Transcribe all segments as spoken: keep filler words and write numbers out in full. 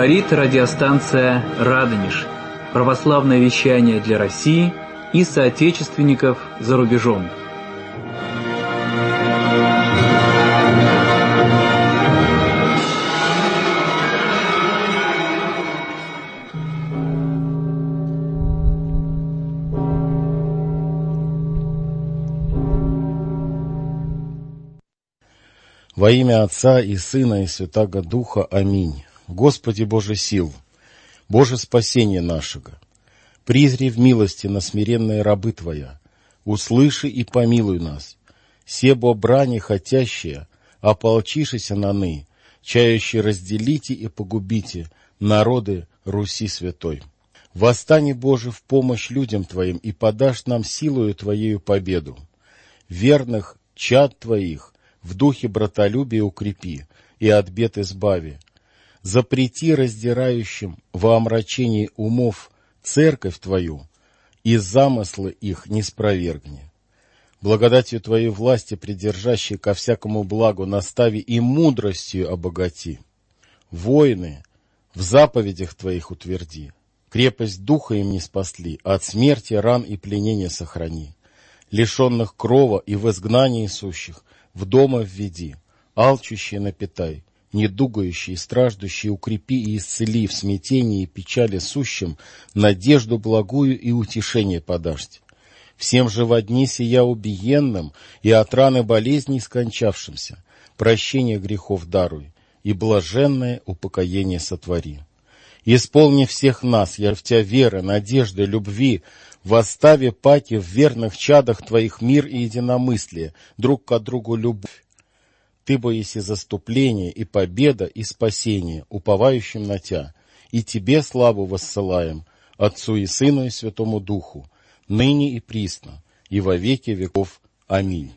Говорит радиостанция «Радонеж». Православное вещание для России и соотечественников за рубежом. Во имя Отца и Сына и Святаго Духа. Аминь. Господи Боже сил, Боже спасение нашего, призри в милости на смиренные рабы Твоя, услыши и помилуй нас, себо брани хотящие, ополчишися наны, чающие разделите и погубите народы Руси святой. Восстани, Боже, в помощь людям Твоим и подашь нам силою Твоею победу. Верных чад Твоих в духе братолюбия укрепи и от бед избави. Запрети раздирающим во омрачении умов церковь Твою, и замыслы их не спровергни. Благодатью Твоей власти, придержащей ко всякому благу, настави и мудростью обогати. Воины в заповедях Твоих утверди, крепость духа им не спасли, от смерти, ран и пленения сохрани. Лишенных крова и в изгнании сущих в дома введи, алчущие напитай, недугающие и страждущие укрепи и исцели, в смятении и печали сущим надежду благую и утешение подашь. Всем же во дни сия убиенным и от раны болезней скончавшимся прощение грехов даруй и блаженное упокоение сотвори. Исполни всех нас, я в Тебя веры, надежды, любви, восстави паки в верных чадах Твоих мир и единомыслие, друг к другу любовь. Ты боиси заступление и победа и спасение, уповающим на Тя, и Тебе славу воссылаем, Отцу и Сыну и Святому Духу, ныне и присно, и во веки веков. Аминь.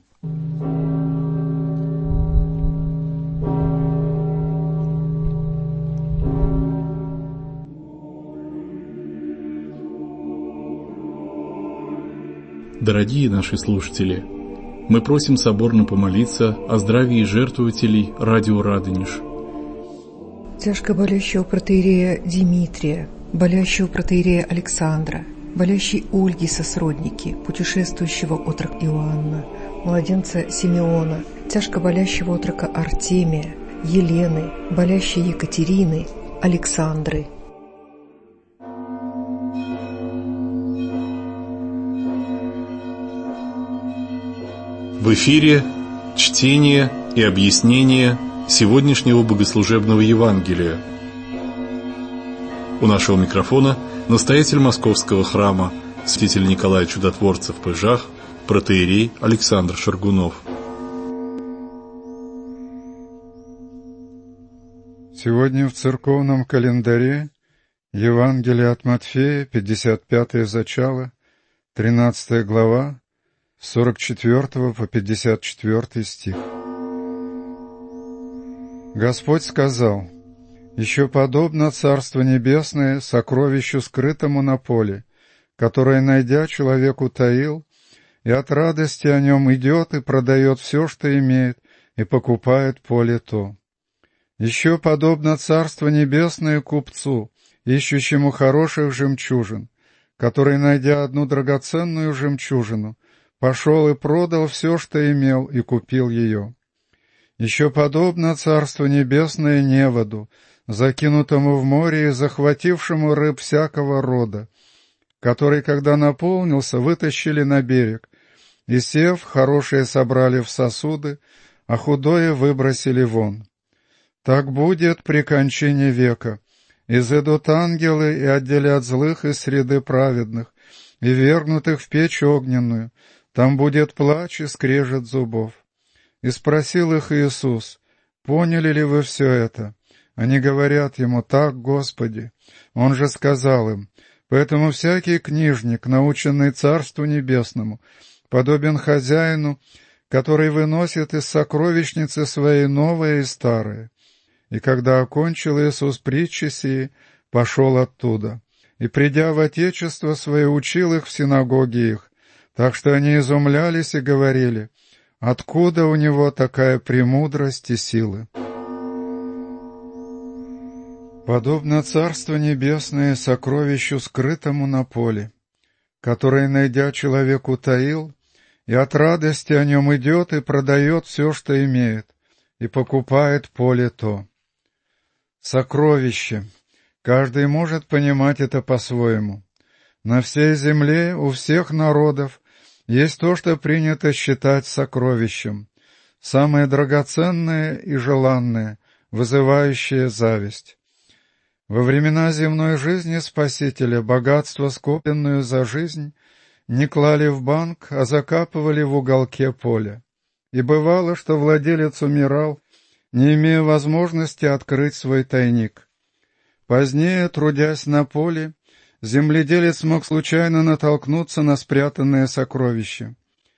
Дорогие наши слушатели, мы просим соборно помолиться о здравии жертвователей радио «Радонеж». Тяжко болящего протоиерея Димитрия, болящего протоиерея Александра, болящей Ольги сосродники, путешествующего отрока Иоанна, младенца Симеона, тяжко болящего отрока Артемия, Елены, болящей Екатерины, Александры. В эфире чтение и объяснение сегодняшнего богослужебного Евангелия. У нашего микрофона настоятель Московского храма, святитель Николай Чудотворцев в Пыжах, протоиерей Александр Шаргунов. Сегодня в церковном календаре Евангелие от Матфея, пятьдесят пятое зачало, тринадцатая глава, с сорок четвёртого по пятьдесят четвёртый стих. Господь сказал: «Еще подобно Царство Небесное сокровищу скрытому на поле, которое, найдя, человек утаил, и от радости о нем идет и продает все, что имеет, и покупает поле то. Еще подобно Царство Небесное купцу, ищущему хороших жемчужин, который, найдя одну драгоценную жемчужину, пошел и продал все, что имел, и купил ее. Еще подобно Царство Небесное неводу, закинутому в море и захватившему рыб всякого рода, который, когда наполнился, вытащили на берег, и, сев, хорошее собрали в сосуды, а худое выбросили вон. Так будет при кончине века. Изыдут ангелы и отделят злых из среды праведных, и вергнутых в печь огненную. Там будет плач и скрежет зубов». И спросил их Иисус: «Поняли ли вы все это?» Они говорят Ему: «Так, Господи». Он же сказал им: «Поэтому всякий книжник, наученный Царству Небесному, подобен хозяину, который выносит из сокровищницы своей новое и старое». И когда окончил Иисус притчи сии, пошел оттуда, и, придя в отечество свое, учил их в синагоге их, так что они изумлялись и говорили: «Откуда у него такая премудрость и силы?» Подобно Царство Небесное сокровищу, скрытому на поле, которое, найдя, человек утаил, и от радости о нем идет и продает все, что имеет, и покупает поле то. Сокровище. Каждый может понимать это по-своему. На всей земле у всех народов есть то, что принято считать сокровищем, самое драгоценное и желанное, вызывающее зависть. Во времена земной жизни Спасителя богатство, скопленное за жизнь, не клали в банк, а закапывали в уголке поля. И бывало, что владелец умирал, не имея возможности открыть свой тайник. Позднее, трудясь на поле, земледелец мог случайно натолкнуться на спрятанное сокровище.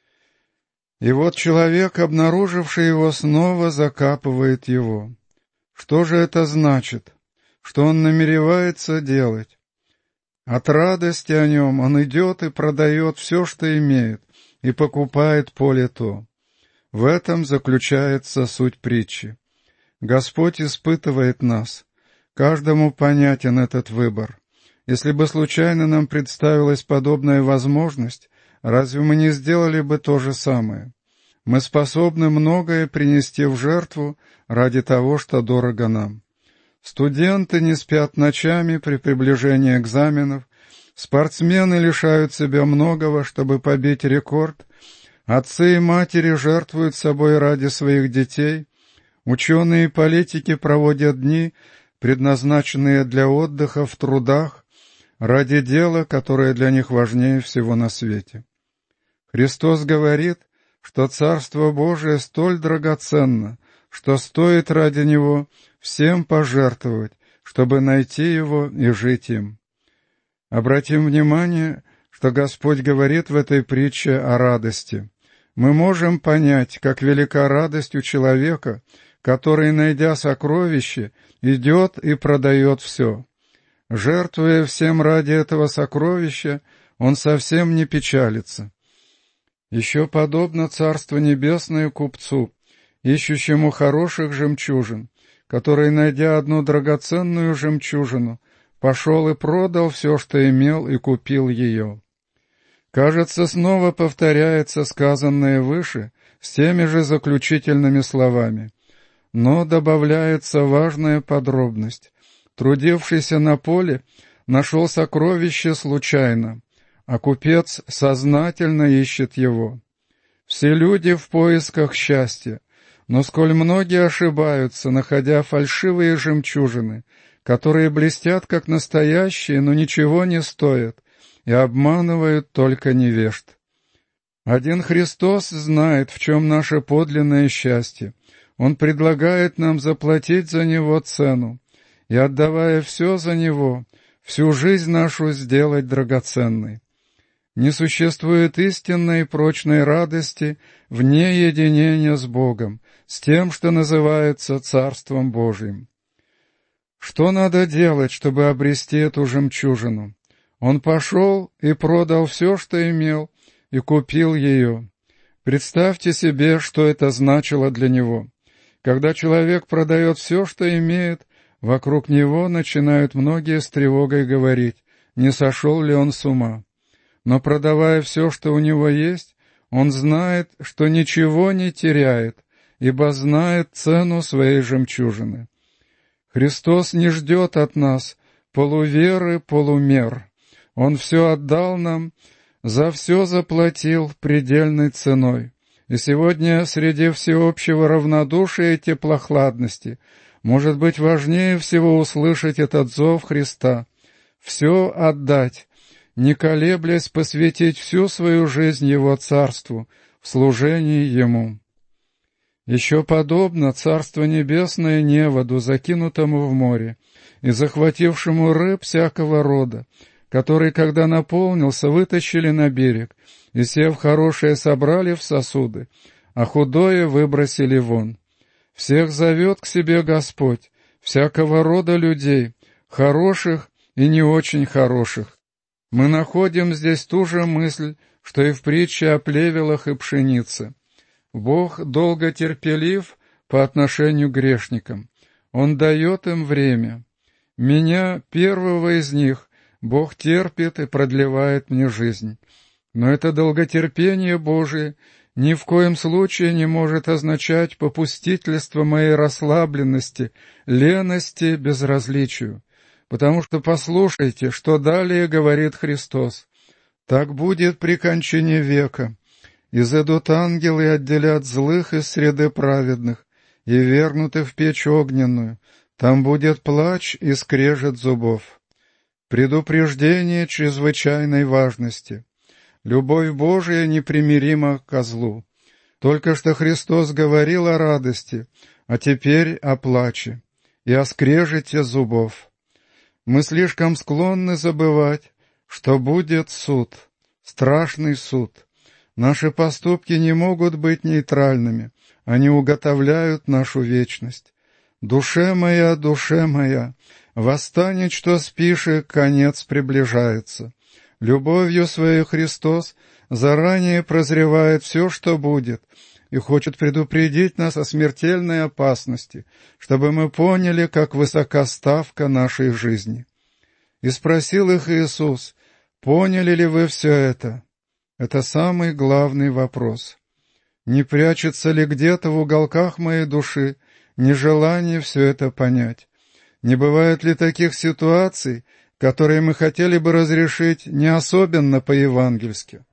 И вот человек, обнаруживший его, снова закапывает его. Что же это значит? Что он намеревается делать? От радости о нем он идет и продает все, что имеет, и покупает поле то. В этом заключается суть притчи. Господь испытывает нас. Каждому понятен этот выбор. Если бы случайно нам представилась подобная возможность, разве мы не сделали бы то же самое? Мы способны многое принести в жертву ради того, что дорого нам. Студенты не спят ночами при приближении экзаменов, спортсмены лишают себя многого, чтобы побить рекорд, отцы и матери жертвуют собой ради своих детей, ученые и политики проводят дни, предназначенные для отдыха в трудах, ради дела, которое для них важнее всего на свете. Христос говорит, что Царство Божие столь драгоценно, что стоит ради Него всем пожертвовать, чтобы найти Его и жить им. Обратим внимание, что Господь говорит в этой притче о радости. Мы можем понять, как велика радость у человека, который, найдя сокровище, идет и продает все. Жертвуя всем ради этого сокровища, он совсем не печалится. Еще подобно Царство Небесное купцу, ищущему хороших жемчужин, который, найдя одну драгоценную жемчужину, пошел и продал все, что имел, и купил ее. Кажется, снова повторяется сказанное выше с теми же заключительными словами. Но добавляется важная подробность. Трудившийся на поле нашел сокровище случайно, а купец сознательно ищет его. Все люди в поисках счастья, но сколь многие ошибаются, находя фальшивые жемчужины, которые блестят как настоящие, но ничего не стоят, и обманывают только невежд. Один Христос знает, в чем наше подлинное счастье. Он предлагает нам заплатить за него цену, и, отдавая все за него, всю жизнь нашу сделать драгоценной. Не существует истинной и прочной радости вне единения с Богом, с тем, что называется Царством Божиим. Что надо делать, чтобы обрести эту жемчужину? Он пошел и продал все, что имел, и купил ее. Представьте себе, что это значило для него. Когда человек продает все, что имеет, вокруг него начинают многие с тревогой говорить, не сошел ли он с ума. Но продавая все, что у него есть, он знает, что ничего не теряет, ибо знает цену своей жемчужины. Христос не ждет от нас полуверы, полумер. Он все отдал нам, за все заплатил предельной ценой. И сегодня среди всеобщего равнодушия и теплохладности может быть важнее всего услышать этот зов Христа. Все отдать, не колеблясь посвятить всю свою жизнь Его Царству, в служении Ему. Еще подобно Царство Небесное неводу, закинутому в море, и захватившему рыб всякого рода, который, когда наполнился, вытащили на берег, и, сев хорошее, собрали в сосуды, а худое выбросили вон. Всех зовет к себе Господь, всякого рода людей, хороших и не очень хороших. Мы находим здесь ту же мысль, что и в притче о плевелах и пшенице. Бог долго терпелив по отношению к грешникам. Он дает им время. Меня, первого из них, Бог терпит и продлевает мне жизнь. Но это долготерпение Божие ни в коем случае не может означать попустительство моей расслабленности, лености, безразличию. Потому что послушайте, что далее говорит Христос. «Так будет при кончине века. Изойдут ангелы и отделят злых из среды праведных, и вергнуты в печь огненную. Там будет плач и скрежет зубов». Предупреждение чрезвычайной важности. Любовь Божия непримирима ко злу. Только что Христос говорил о радости, а теперь о плаче и о скрежете зубов. Мы слишком склонны забывать, что будет суд, страшный суд. Наши поступки не могут быть нейтральными, они уготовляют нашу вечность. «Душе моя, душе моя, восстанет, что спишь, и конец приближается». Любовью своей Христос заранее прозревает все, что будет, и хочет предупредить нас о смертельной опасности, чтобы мы поняли, как высока ставка нашей жизни. И спросил их Иисус: «Поняли ли вы все это?» Это самый главный вопрос. Не прячется ли где-то в уголках моей души нежелание все это понять? Не бывает ли таких ситуаций, которые мы хотели бы разрешить не особенно по-евангельски?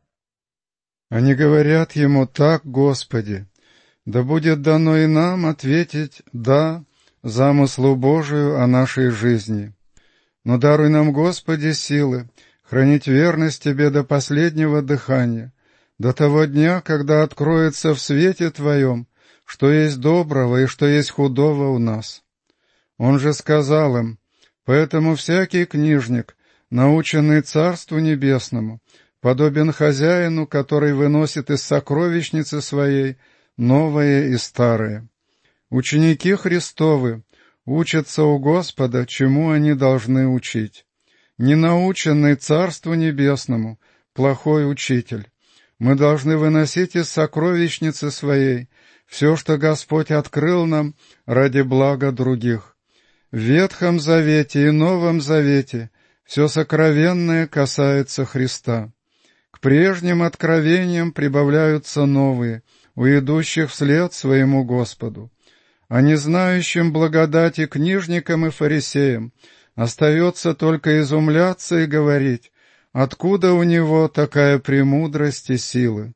Они говорят ему: «Так, Господи, да будет дано и нам ответить «да» замыслу Божию о нашей жизни. Но даруй нам, Господи, силы хранить верность Тебе до последнего дыхания, до того дня, когда откроется в свете Твоем, что есть доброго и что есть худого у нас». Он же сказал им: «Поэтому всякий книжник, наученный Царству Небесному, подобен хозяину, который выносит из сокровищницы своей новое и старое». Ученики Христовы учатся у Господа, чему они должны учить. Ненаученный Царству Небесному плохой учитель. Мы должны выносить из сокровищницы своей все, что Господь открыл нам ради блага других. В Ветхом Завете и Новом Завете все сокровенное касается Христа. К прежним откровениям прибавляются новые, у идущих вслед своему Господу. А не знающим благодати книжникам и фарисеям остается только изумляться и говорить: откуда у него такая премудрость и силы?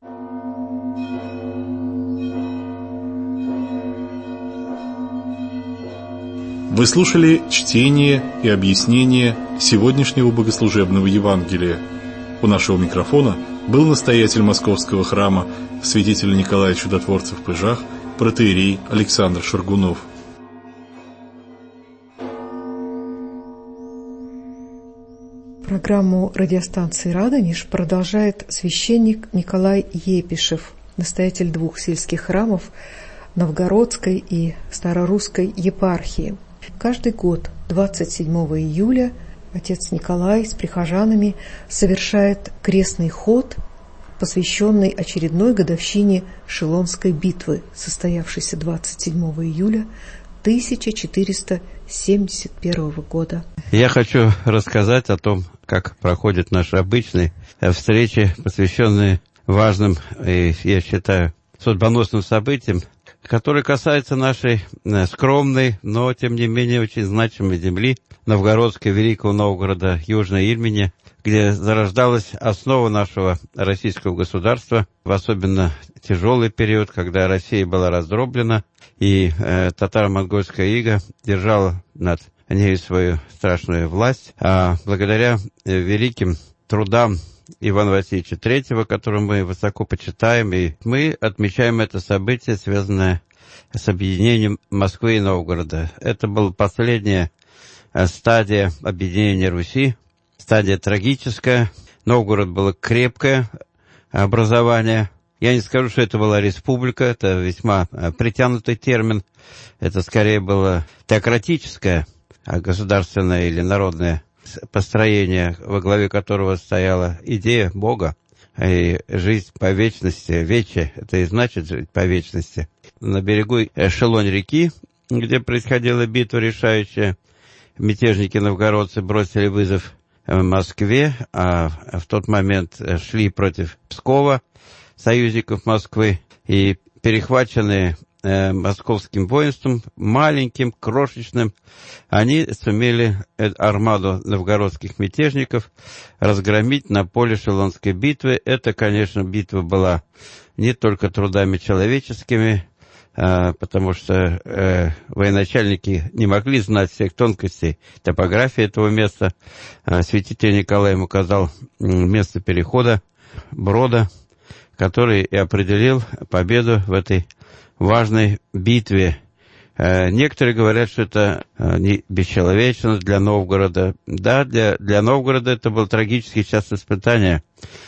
Вы слушали чтение и объяснение сегодняшнего богослужебного Евангелия. У нашего микрофона был настоятель Московского храма святитель Николай Чудотворцев в Пыжах, протоиерей Александр Шаргунов. Программу радиостанции «Радонеж» продолжает священник Николай Епишев, настоятель двух сельских храмов Новгородской и Старорусской епархии. Каждый год двадцать седьмого июля отец Николай с прихожанами совершает крестный ход, посвященный очередной годовщине Шилонской битвы, состоявшейся двадцать седьмого июля тысяча четыреста семьдесят первого года. Я хочу рассказать о том, как проходят наши обычные встречи, посвященные важным и, я считаю, судьбоносным событиям, которые касаются нашей скромной, но, тем не менее, очень значимой земли, Новгородской, Великого Новгорода, Южной Ильмени, где зарождалась основа нашего российского государства, в особенно тяжелый период, когда Россия была раздроблена, и э, татаро-монгольская ига держала над ней свою страшную власть. А благодаря э, великим трудам Ивана Васильевича Третьего, которого мы высоко почитаем, и мы отмечаем это событие, связанное с объединением Москвы и Новгорода. Это была последняя стадия объединения Руси, стадия трагическая. Новгород было крепкое образование. Я не скажу, что это была республика, это весьма притянутый термин. Это скорее было теократическое, государственное или народное построение, во главе которого стояла идея Бога и жизнь по вечности. Вече — это и значит жить по вечности. На берегу Шилонь реки, где происходила битва решающая, мятежники-новгородцы бросили вызов Москве, а в тот момент шли против Пскова, союзников Москвы, и перехваченные э, московским воинством, маленьким, крошечным, они сумели армаду новгородских мятежников разгромить на поле Шелонской битвы. Это, конечно, битва была не только трудами человеческими, э, потому что э, военачальники не могли знать всех тонкостей топографии этого места. Э, святитель Николай им указал место перехода брода, который и определил победу в этой важной битве. Э, некоторые говорят, что это э, не бесчеловечно для Новгорода. Да, для, для Новгорода это был трагический час испытания,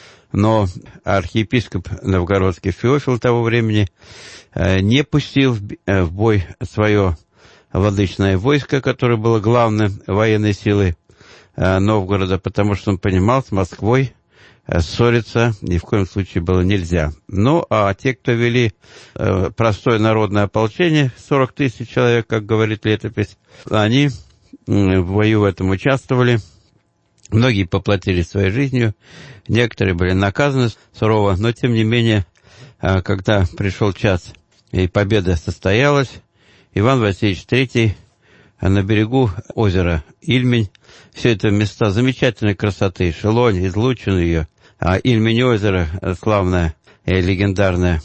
но архиепископ новгородский Феофил того времени э, не пустил в, э, в бой свое владычное войско, которое было главной военной силой э, Новгорода, потому что он понимал, с Москвой ссориться ни в коем случае было нельзя. Ну, а те, кто вели э, простое народное ополчение, сорок тысяч человек, как говорит летопись, они э, в бою в этом участвовали. Многие поплатились своей жизнью, некоторые были наказаны сурово, но, тем не менее, э, когда пришел час и победа состоялась, Иван Васильевич третий на берегу озера Ильмень, все это места замечательной красоты, Шелонь, излучина ее, а Ильмень озеро славное и легендарное.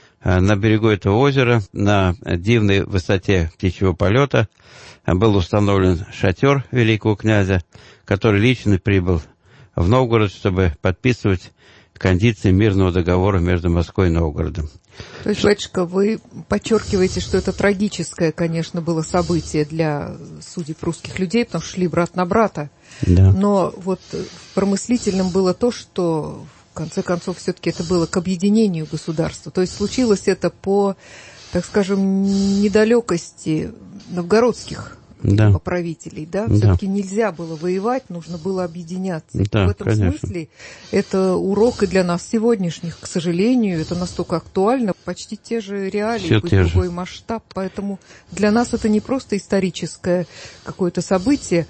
На берегу этого озера, на дивной высоте птичьего полета, был установлен шатер великого князя, который лично прибыл в Новгород, чтобы подписывать кондиции мирного договора между Москвой и Новгородом. То есть, батюшка, вы подчеркиваете, что это трагическое, конечно, было событие для судеб русских людей, потому что шли брат на брата. Да. Но вот промыслительным было то, что, в конце концов, все-таки это было к объединению государства. То есть случилось это по, так скажем, недалекости новгородских да. правителей, да? Да. Все-таки нельзя было воевать, нужно было объединяться. Да, в этом конечно. смысле это урок и для нас сегодняшних, к сожалению, это настолько актуально, почти те же реалии, Все хоть те же. другой масштаб, поэтому для нас это не просто историческое какое-то событие,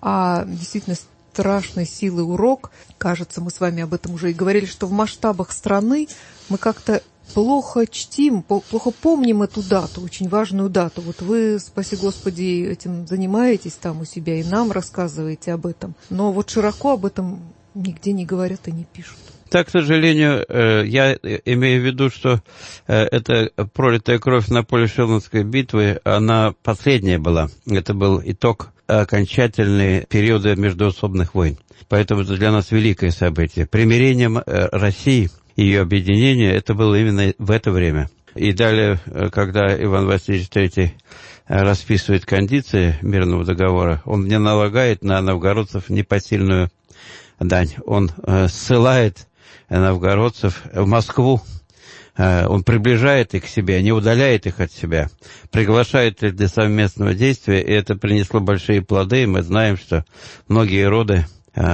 а действительно страшной силы урок. Кажется, мы с вами об этом уже и говорили, что в масштабах страны мы как-то плохо чтим, плохо помним эту дату, очень важную дату. Вот вы, спаси Господи, этим занимаетесь там у себя и нам рассказываете об этом. Но вот широко об этом нигде не говорят и не пишут. Так, к сожалению, я имею в виду, что эта пролитая кровь на поле Шелонской битвы, она последняя была. Это был итог окончательный периода междоусобных войн. Поэтому это для нас великое событие. Примирение России, ее объединение, это было именно в это время. И далее, когда Иван Васильевич третий расписывает кондиции мирного договора, он не налагает на новгородцев непосильную дань. Он ссылает новгородцев в Москву, он приближает их к себе, не удаляет их от себя, приглашает их для совместного действия, и это принесло большие плоды. Мы знаем, что многие роды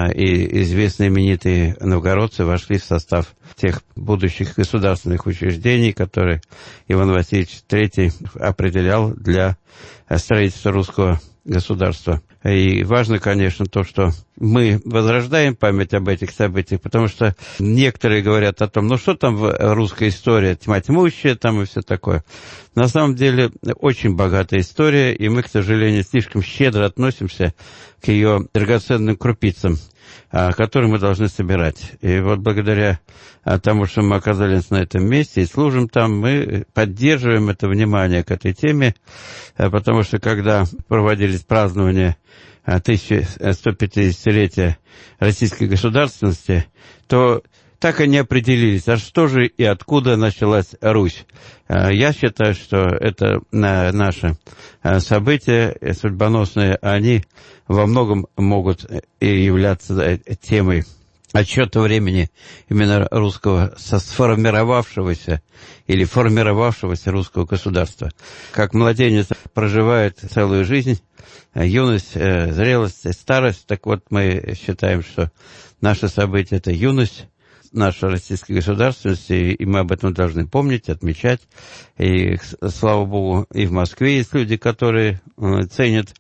и известные именитые новгородцы вошли в состав тех будущих государственных учреждений, которые Иван Васильевич третий определял для строительства русского государства. И важно, конечно, то, что мы возрождаем память об этих событиях, потому что некоторые говорят о том, ну что там в русской истории, тьма тьмущая там и все такое. На самом деле очень богатая история, и мы, к сожалению, слишком щедро относимся к ее драгоценным крупицам, которые мы должны собирать. И вот благодаря тому, что мы оказались на этом месте и служим там, мы поддерживаем это внимание к этой теме, потому что когда проводились празднования тысяча сто пятидесятилетия российской государственности, то так и не определились, а что же и откуда началась Русь. Я считаю, что это наши события судьбоносные, они во многом могут и являться темой отсчета времени именно русского, сформировавшегося или формировавшегося русского государства. Как младенец проживает целую жизнь, юность, зрелость, старость, так вот мы считаем, что наше событие – это юность нашей российской государственности, и мы об этом должны помнить, отмечать. И, слава Богу, и в Москве есть люди, которые ценят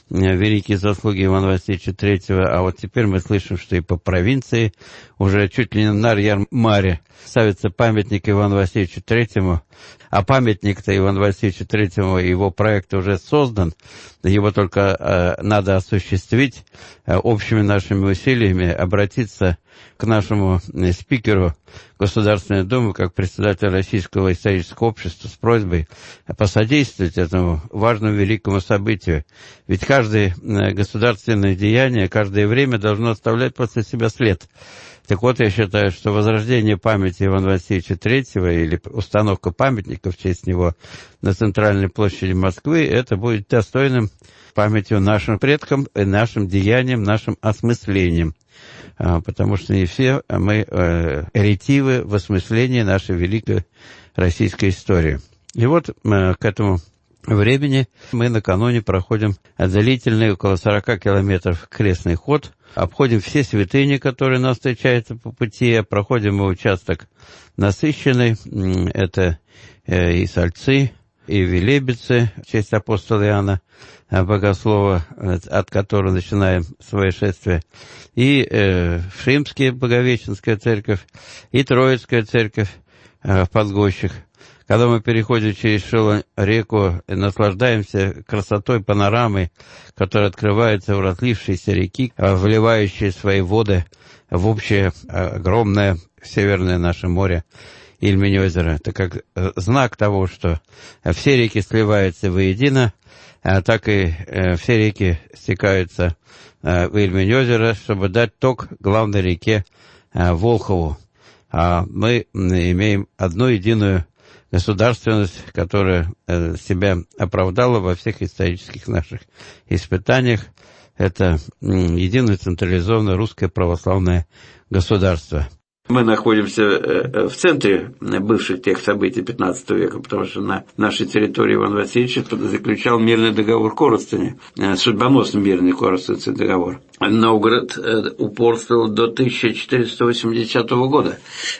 великие заслуги Ивана Васильевича Третьего, а вот теперь мы слышим, что и по провинции уже чуть ли не на Нарьян-Маре ставится памятник Ивану Васильевичу Третьему, а памятник-то Ивану Васильевичу Третьему, его проект уже создан, его только э, надо осуществить, э, общими нашими усилиями обратиться к нашему э, спикеру Государственной Думы, как председателю Российского исторического общества, с просьбой посодействовать этому важному великому событию. Ведь каждое э, государственное деяние, каждое время должно оставлять после себя след. Так вот, я считаю, что возрождение памяти Ивана Васильевича Третьего или установка памятника в честь него на центральной площади Москвы, это будет достойным памятью нашим предкам, и нашим деяниям, нашим осмыслением. Потому что не все мы ретивы в осмыслении нашей великой российской истории. И вот к этому времени мы накануне проходим длительный, около сорока километров крестный ход, обходим все святыни, которые нас встречаются по пути, проходим мы участок насыщенный, это и Сальцы, и Велебицы, в честь апостола Иоанна Богослова, от которого начинаем свое шествие, и э, Шимская Боговещенская церковь, и Троицкая церковь э, в Подгощах. Когда мы переходим через Шило реку, наслаждаемся красотой панорамы, которая открывается в разлившейся реки, вливающей свои воды в общее огромное северное наше море Ильмень-озеро. Это как знак того, что все реки сливаются воедино, так и все реки стекаются в Ильмень-озеро, чтобы дать ток главной реке Волхову. А мы имеем одну единую государственность, которая себя оправдала во всех исторических наших испытаниях. Это единое централизованное русское православное государство. Мы находимся в центре бывших тех событий пятнадцатого века, потому что на нашей территории Иван Васильевич заключал мирный договор Коростыни, судьбоносный мирный Коростынский договор. Новгород упорствовал до тысяча четыреста восьмидесятого года.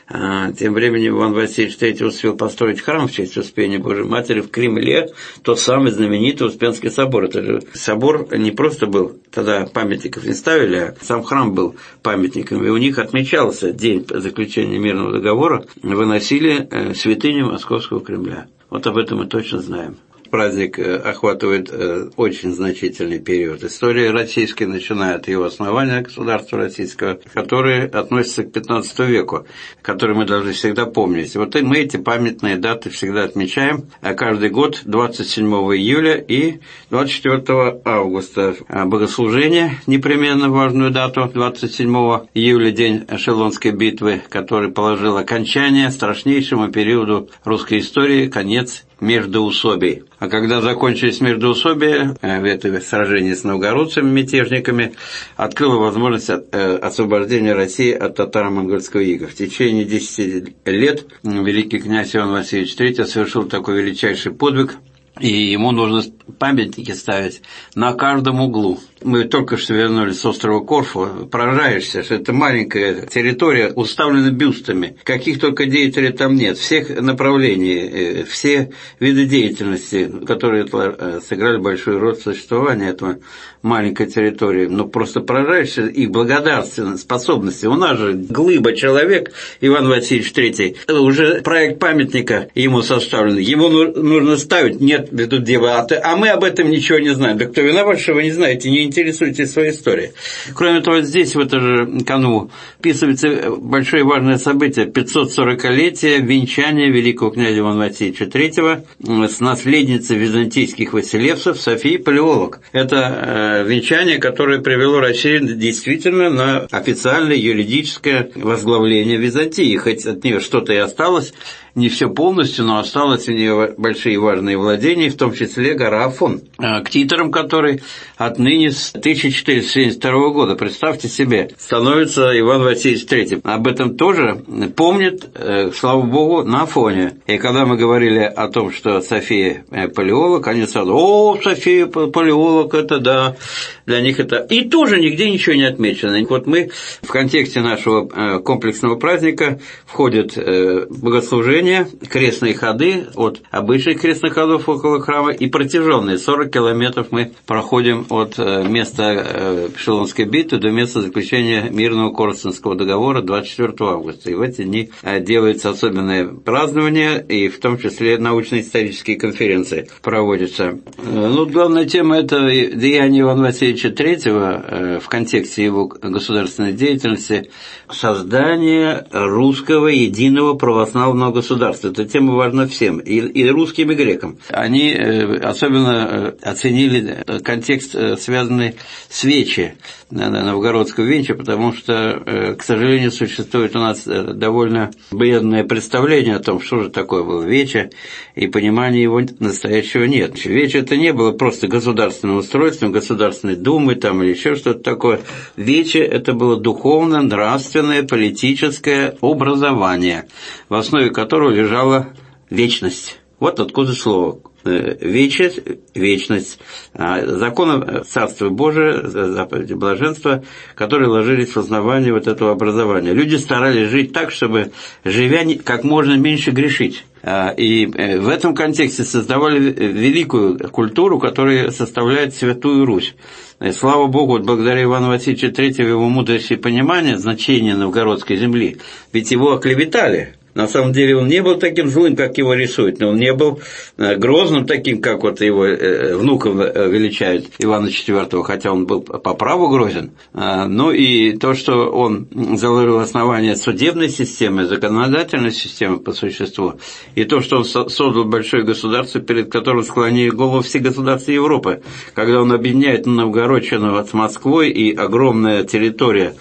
Тем временем Иван Васильевич Третий успел построить храм в честь Успения Божией Матери в Кремле, тот самый знаменитый Успенский собор. Это же собор не просто был, тогда памятников не ставили, а сам храм был памятником, и у них отмечался день заключения мирного договора, выносили святыню Московского Кремля. Вот об этом мы точно знаем. Праздник охватывает очень значительный период истории российской, начиная от его основания государства российского, которые относятся к пятнадцатому веку, которые мы должны всегда помнить. Вот и мы эти памятные даты всегда отмечаем каждый год двадцать седьмого июля и двадцать четвёртого августа. Богослужение, непременно важную дату, двадцать седьмого июля, день Шелонской битвы, который положил окончание страшнейшему периоду русской истории, конец междоусобий. А когда закончились междоусобия, в это сражение с новгородцами, мятежниками, открыло возможность освобождения России от татаро-монгольского ига. В течение десяти лет великий князь Иван Васильевич Третий совершил такой величайший подвиг, и ему нужно памятники ставить на каждом углу. Мы только что вернулись с острова Корфу, поражаешься, что это маленькая территория, уставлена бюстами. Каких только деятелей там нет, всех направлений, все виды деятельности, которые сыграли большую роль в существовании этого маленькой территории. Ну, просто поражаешься их благодарственной способности. У нас же глыба человек, Иван Васильевич Третий, уже проект памятника ему составлен, ему нужно ставить, нет, ведут дебаты, а мы об этом ничего не знаем. Да кто виноват, что вы не знаете, не интересуетесь своей историей. Кроме того, здесь, в это же канву, вписывается большое и важное событие, пятьсот сорокалетие венчания великого князя Ивана Васильевича Третьего с наследницей византийских василевцев Софией Палеолог. Это э, венчание, которое привело Россию действительно на официальное юридическое возглавление Византии, хоть от нее что-то и осталось, не все полностью, но осталось у нее большие важные владения, в том числе гора Афон, к титулам которой отныне с тысяча четыреста семьдесят второго года, представьте себе, становится Иван Васильевич Третий. Об этом тоже помнит, слава богу, на Афоне. И когда мы говорили о том, что София Палеолог, они сразу: «О, София Палеолог, это да, Для них это... И тоже нигде ничего не отмечено. Вот мы в контексте нашего комплексного праздника входят богослужения, крестные ходы от обычных крестных ходов около храма и протяженные сорок километров мы проходим от места Пшелонской битвы до места заключения мирного Корсунского договора двадцать четвёртого августа. И в эти дни делается особенное празднование, и в том числе научно-исторические конференции проводятся. Ну, главная тема – это деяние Ивана Васильевича третьего в контексте его государственной деятельности – создание русского единого православного государства. Эта тема важна всем, и, и русским, и грекам. Они особенно оценили контекст, связанный с Вечи, новгородского Веча, потому что, к сожалению, существует у нас довольно бледное представление о том, что же такое было Вече, и понимания его настоящего нет. Вече это не было просто государственным устройством, Государственной Думы там, или еще что-то такое. Вече это было духовное, нравственное, политическое образование, в основе которого лежала вечность. Вот откуда слово. Вечность, вечность, законы Царства Божия, заповеди блаженства, которые ложились в основание вот этого образования. Люди старались жить так, чтобы, живя, как можно меньше грешить. И в этом контексте создавали великую культуру, которая составляет Святую Русь. И, слава Богу, вот благодаря Ивану Васильевичу третьему, его мудрости и понимания значения новгородской земли, ведь его оклеветали. На самом деле он не был таким злым, как его рисуют, но он не был грозным таким, как вот его внуков величают Ивана четвёртого, хотя он был по праву грозен. Ну и то, что он заложил основание судебной системы, законодательной системы по существу, и то, что он создал большое государство, перед которым склонили голову все государства Европы, когда он объединяет Новгородчину с Москвой, и огромная территория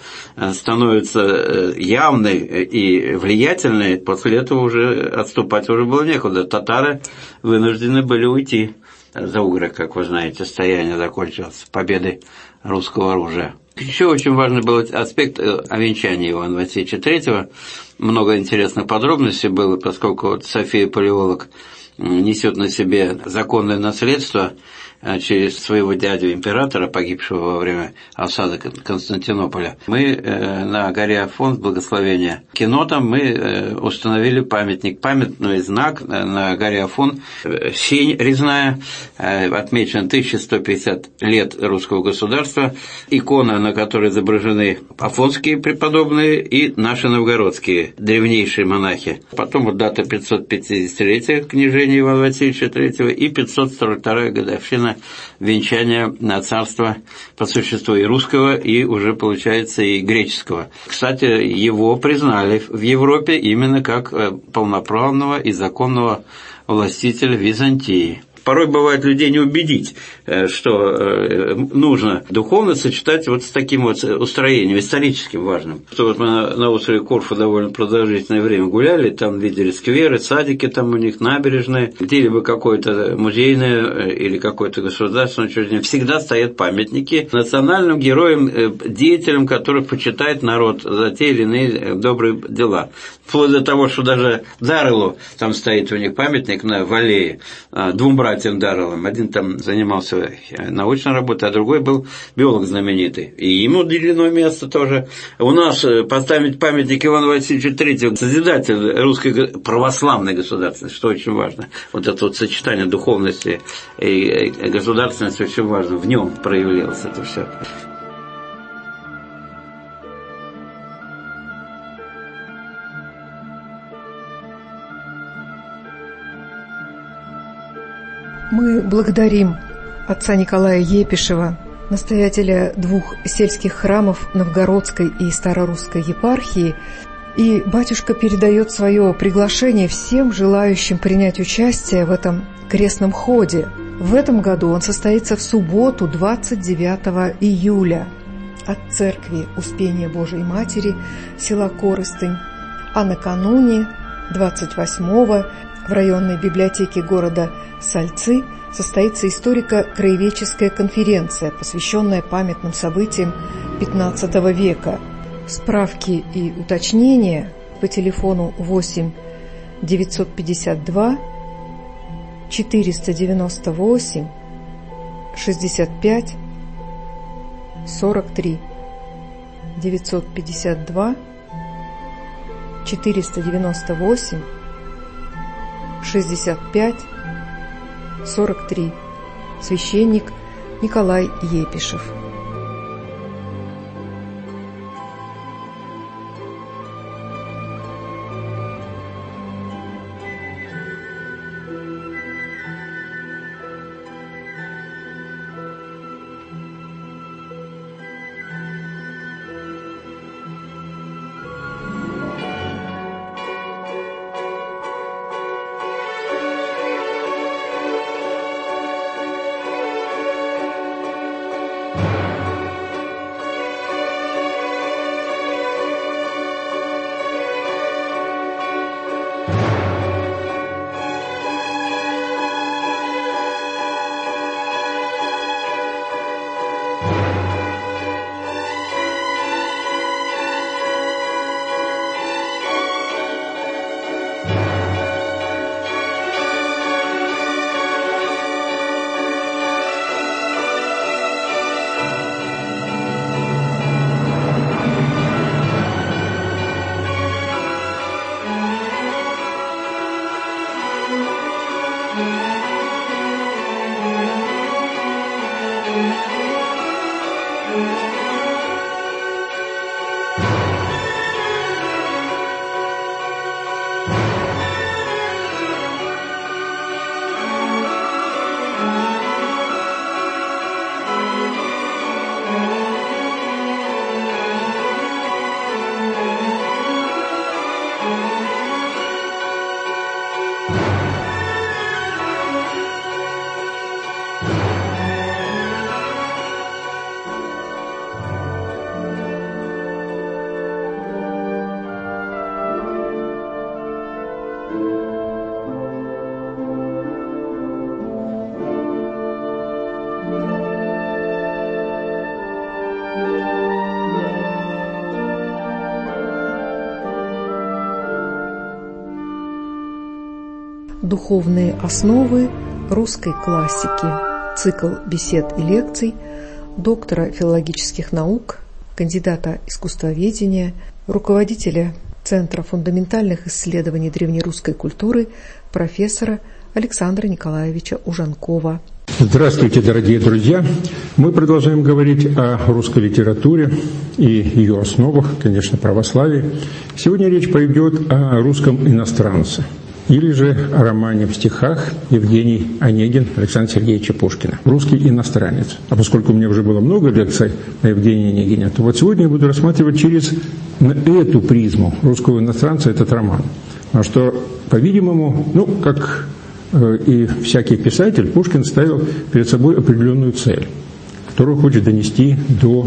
становится явной и влиятельной, после этого уже отступать уже было некуда. Татары вынуждены были уйти за Угры, как вы знаете, стояние закончилось победой русского оружия. Еще очень важный был аспект овенчания Ивана Васильевича третьего. Много интересных подробностей было, поскольку вот София Палеолог несет на себе законное наследство через своего дядю императора, погибшего во время осады Константинополя. Мы на горе Афон, благословения Кинотам, мы установили памятник, памятный знак на горе Афон, сень резная, отмечен тысяча сто пятьдесят лет русского государства, икона, на которой изображены афонские преподобные и наши новгородские древнейшие монахи. Потом вот дата пятьсот пятидесятилетия княжения Ивана Васильевича третьего и пятьсот сорок вторая годовщина венчания на царство по существу и русского, и уже, получается, и греческого. Кстати, его признали в Европе именно как полноправного и законного властителя Византии. Порой бывает людей не убедить, что нужно духовно сочетать вот с таким вот устроением, историческим важным. Что вот мы на острове Корфу довольно продолжительное время гуляли, там видели скверы, садики там у них, набережные, где-либо какое-то музейное или какое-то государственное учреждение. Всегда стоят памятники национальным героям, деятелям, которых почитает народ за те или иные добрые дела. Вплоть до того, что даже Дарылу, там стоит у них памятник на в аллее, двум братьям Дарылам. Один там занимался научной работой, а другой был биолог знаменитый. И ему уделено место тоже. У нас поставить памятник Ивану Васильевичу третьему, созидатель русской православной государственности, что очень важно. Вот это вот сочетание духовности и государственности очень важно. В нем проявилось это все. Мы благодарим отца Николая Епишева, настоятеля двух сельских храмов Новгородской и Старорусской епархии, и батюшка передает свое приглашение всем желающим принять участие в этом крестном ходе. В этом году он состоится в субботу, двадцать девятого июля, от церкви Успения Божией Матери, села Корыстынь, а накануне, двадцать восьмого, в районной библиотеке города Сальцы состоится историко-краеведческая конференция, посвященная памятным событиям пятнадцатого века. Справки и уточнения по телефону восемь девятьсот пятьдесят два четыреста девяносто восемь шестьдесят пять сорок три, девятьсот пятьдесят два, четыреста девяносто восемь, шестьдесят пять, сорок три. Священник Николай Епишев. Духовные основы русской классики. Цикл бесед и лекций доктора филологических наук, кандидата искусствоведения, руководителя Центра фундаментальных исследований древнерусской культуры, профессора Александра Николаевича Ужанкова. Здравствуйте, дорогие друзья! Мы продолжаем говорить о русской литературе и ее основах, конечно, православии. Сегодня речь пойдет о русском иностранце, или же о романе в стихах Евгений Онегин Александра Сергеевича Пушкина «Русский иностранец». А поскольку у меня уже было много лекций о Евгении Онегине, то вот сегодня я буду рассматривать через эту призму русского иностранца этот роман. Потому что, по-видимому, ну, как и всякий писатель, Пушкин ставил перед собой определенную цель, которую хочет донести до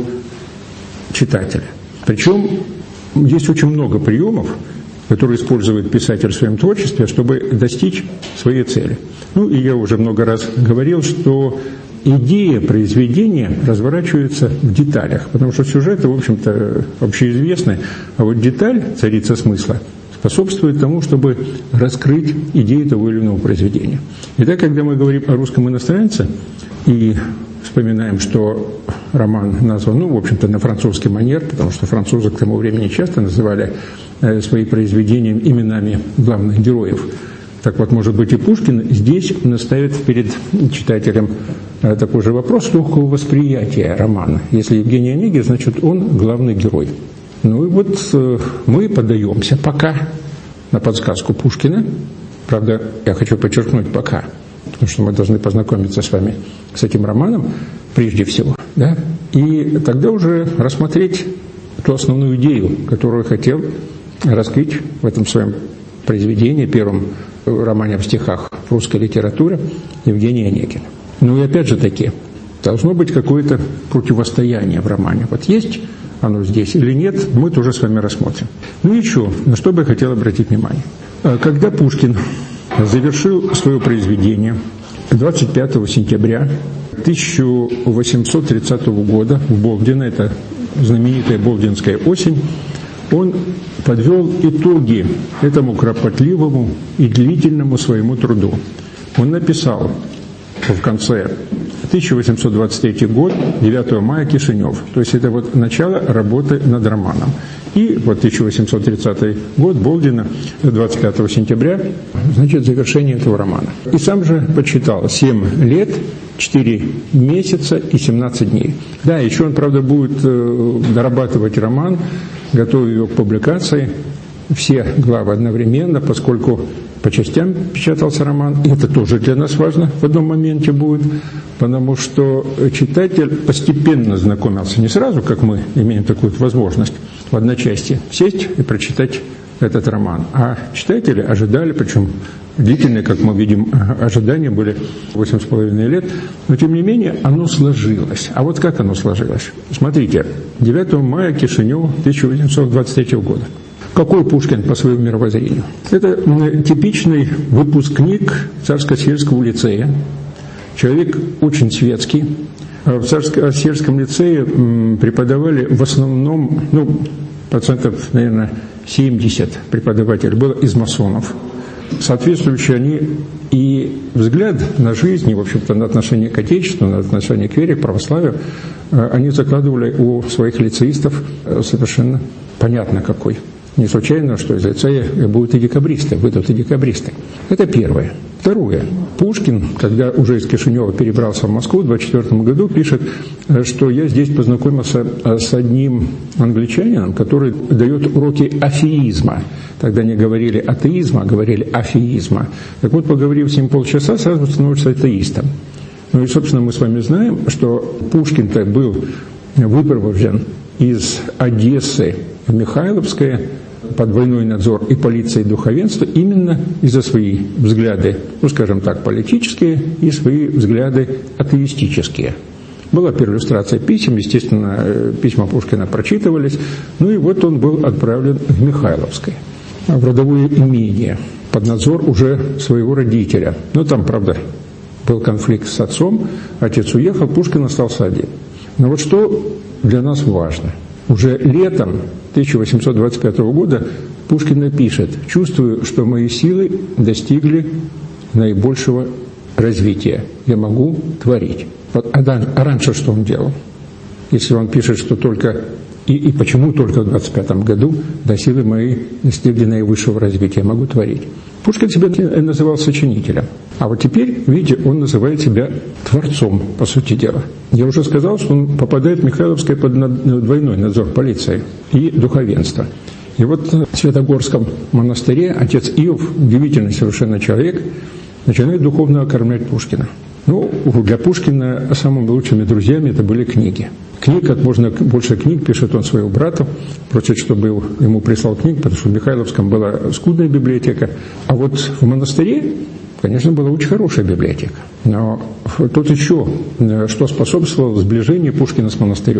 читателя. Причем есть очень много приемов, которые использует писатель в своем творчестве, чтобы достичь своей цели. Ну, и я уже много раз говорил, что идея произведения разворачивается в деталях, потому что сюжеты, в общем-то, общеизвестны, а вот деталь, царица смысла, способствует тому, чтобы раскрыть идею того или иного произведения. Итак, когда мы говорим о русском иностранце и вспоминаем, что роман назван, ну, в общем-то, на французский манер, потому что французы к тому времени часто называли э, свои произведения именами главных героев. Так вот, может быть, и Пушкин здесь наставит перед читателем э, такой же вопрос легкого восприятия романа. Если Евгений Онегин, значит, он главный герой. Ну и вот э, мы поддаемся пока на подсказку Пушкина. Правда, я хочу подчеркнуть «пока», потому что мы должны познакомиться с вами с этим романом прежде всего, да, и тогда уже рассмотреть ту основную идею, которую хотел раскрыть в этом своем произведении, первом романе в стихах в русской литературе Евгений Онегин. Ну и опять же таки, должно быть какое-то противостояние в романе. Вот есть оно здесь или нет, мы тоже с вами рассмотрим. Ну и что, на что бы я хотел обратить внимание. Когда Пушкин завершил свое произведение двадцать пятого сентября тысяча восемьсот тридцатого года в Болдино, это знаменитая Болдинская осень, он подвел итоги этому кропотливому и длительному своему труду. Он написал в конце тысяча восемьсот двадцать третий год, девятого мая, Кишинев. То есть это вот начало работы над романом. И вот тысяча восемьсот тридцатый год, Болдина, двадцать пятого сентября, значит, завершение этого романа. И сам же подсчитал семь лет, четыре месяца и семнадцать дней. Да, еще он, правда, будет э, дорабатывать роман, готовить его к публикации, все главы одновременно, поскольку по частям печатался роман. И это тоже для нас важно в одном моменте будет, потому что читатель постепенно знакомился, не сразу, как мы имеем такую возможность в одночасье сесть и прочитать этот роман. А читатели ожидали, причем длительные, как мы видим, ожидания были восемь с половиной лет, но тем не менее оно сложилось. А вот как оно сложилось? Смотрите, девятого мая, Кишинев, тысяча восемьсот двадцать третьего года. Какой Пушкин по своему мировоззрению? Это типичный выпускник Царско-сельского лицея, человек очень светский. В Царско-сельском лицее преподавали в основном, ну, процентов, наверное, семьдесят преподавателей было из масонов. Соответствующие они и взгляд на жизнь, и, в общем-то, на отношение к Отечеству, на отношение к вере, к православию, они закладывали у своих лицеистов совершенно понятно какой. Не случайно, что из лицея будут и декабристы, выйдут и декабристы. Это первое. Второе. Пушкин, когда уже из Кишинева перебрался в Москву в двадцать четвёртом году, пишет, что я здесь познакомился с одним англичанином, который дает уроки афеизма. Тогда не говорили атеизма, а говорили афеизма. Так вот, поговорив с ним полчаса, сразу становишься атеистом. Ну и, собственно, мы с вами знаем, что Пушкин-то был выпровожен из Одессы в Михайловское под двойной надзор и полиции, и духовенства именно из-за свои взгляды, ну, скажем так, политические и свои взгляды атеистические. Была перлюстрация писем, естественно, письма Пушкина прочитывались, ну и вот он был отправлен в Михайловское, в родовое имение, под надзор уже своего родителя. Ну, там, правда, был конфликт с отцом, отец уехал, Пушкин остался один. Но вот что для нас важно. Уже летом тысяча восемьсот двадцать пятого года Пушкин напишет: «Чувствую, что мои силы достигли наибольшего развития. Я могу творить». Вот, а, да, а раньше что он делал? Если он пишет, что только... И, и почему только в двадцать пятом году до силы мои достигли наивысшего развития, я могу творить? Пушкин себя называл сочинителем. А вот теперь, видите, он называет себя творцом, по сути дела. Я уже сказал, что он попадает в Михайловское под двойной надзор полиции и духовенства. И вот в Святогорском монастыре отец Иов, удивительный совершенно человек, начинает духовно окормлять Пушкина. Ну, для Пушкина самыми лучшими друзьями это были книги. Книг, как можно больше книг, пишет он своему брату, просит, чтобы ему прислал книг, потому что в Михайловском была скудная библиотека. А вот в монастыре, конечно, была очень хорошая библиотека. Но тут еще, что способствовало сближению Пушкина с монастырем.